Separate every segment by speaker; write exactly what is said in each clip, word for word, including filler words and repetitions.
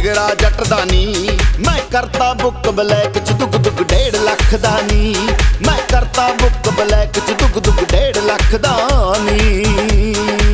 Speaker 1: ਜਿਗਰਾ ਜੱਟ ਦਾ ਨੀ। ਮੈਂ ਕਰਤਾ ਬੁੱਕ ਬਲੈਕ ਚ ਦੁੱਗ ਦੁੱਗ ਡੇਢ ਲੱਖ ਦਾ ਨੀ। ਮੈਂ ਕਰਤਾ ਬੁੱਕ ਬਲੈਕ ਚ ਦੁੱਗ ਦੁੱਗ ਡੇਢ ਲੱਖ ਦਾ ਨੀ।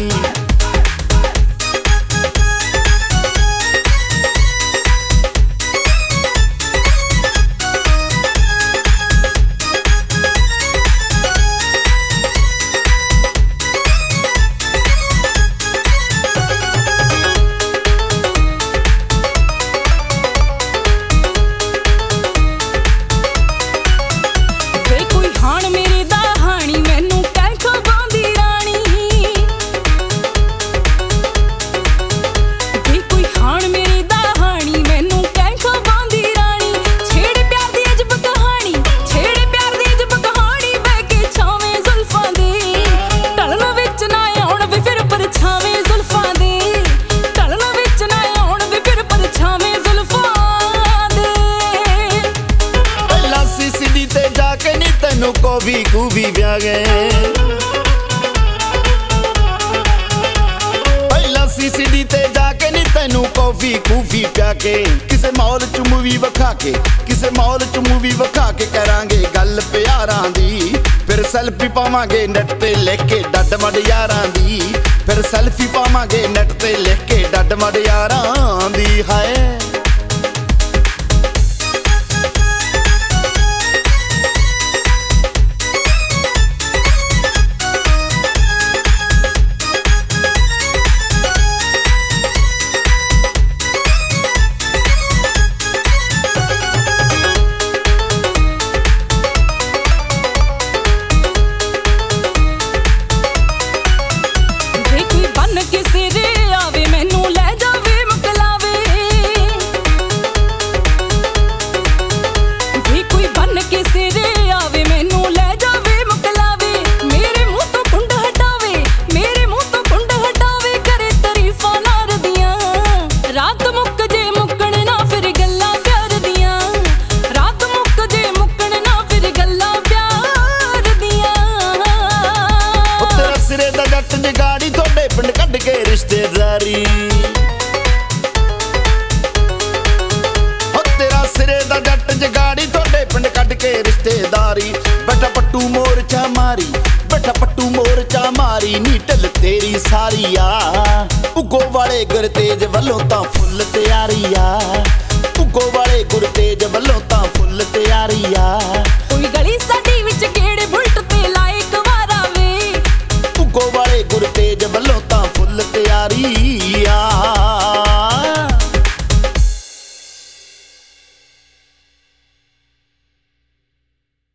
Speaker 1: ਕੌਫੀ ਕੂਫੀ ਪਿਆ ਗਏ ਪਹਿਲਾਂ ਸੀਸੀਡੀ ਤੇ ਜਾ ਕੇ ਨੀ ਤੈਨੂੰ ਕੌਫੀ ਕੂਫੀ ਪਿਆ ਕੇ। ਕਿਸੇ ਮਾਲ ਚ ਮੂਵੀ ਵਿਖਾ ਕੇ ਕਿਸੇ ਮਾਲ ਚ ਮੂਵੀ ਵਿਖਾ ਕੇ ਕਰਾਂਗੇ ਗੱਲ ਪਿਆਰਾਂ ਦੀ। ਫਿਰ ਸੈਲਫੀ ਪਾਵਾਂਗੇ ਨੈਟ ਤੇ ਲਿਖ ਕੇ ਡੱਡ ਮੜ ਯਾਰਾਂ ਦੀ। ਫਿਰ ਸੈਲਫੀ ਪਾਵਾਂਗੇ ਨੈਟ ਤੇ ਲਿਖ ਕੇ ਡੱਡ ਮੜ ਯਾਰਾਂ ਦੀ। ਹਾਏ ਰਿਸ਼ਤੇਦਾਰੀ ਹੋ ਤੇਰਾ ਸਿਰੇ ਦਾ ਜੱਟ ਜਗਾੜੀ ਤੁਹਾਡੇ ਪਿੰਡ ਕੱਢ ਕੇ ਰਿਸ਼ਤੇਦਾਰੀ। ਬੈਠਾ ਪੱਟੂ ਮੋਰਚਾ ਮਾਰੀ ਬੈਠਾ ਪੱਟੂ ਮੋਰਚਾ ਮਾਰੀ ਨੀ ਢਿੱਲ ਤੇਰੀ ਸਾਰੀ ਆ। ਉਗੋ ਵਾਲੇ ਗੁਰਤੇਜ ਵੱਲੋਂ ਤਾਂ ਫੁੱਲ ਤਿਆਰੀ ਆ। ਉਗੋ ਵਾਲੇ ਗੁਰਤੇਜ ਵੱਲੋਂ ਤਾਂ ਫੁੱਲ ਤਿਆਰੀ ਆ।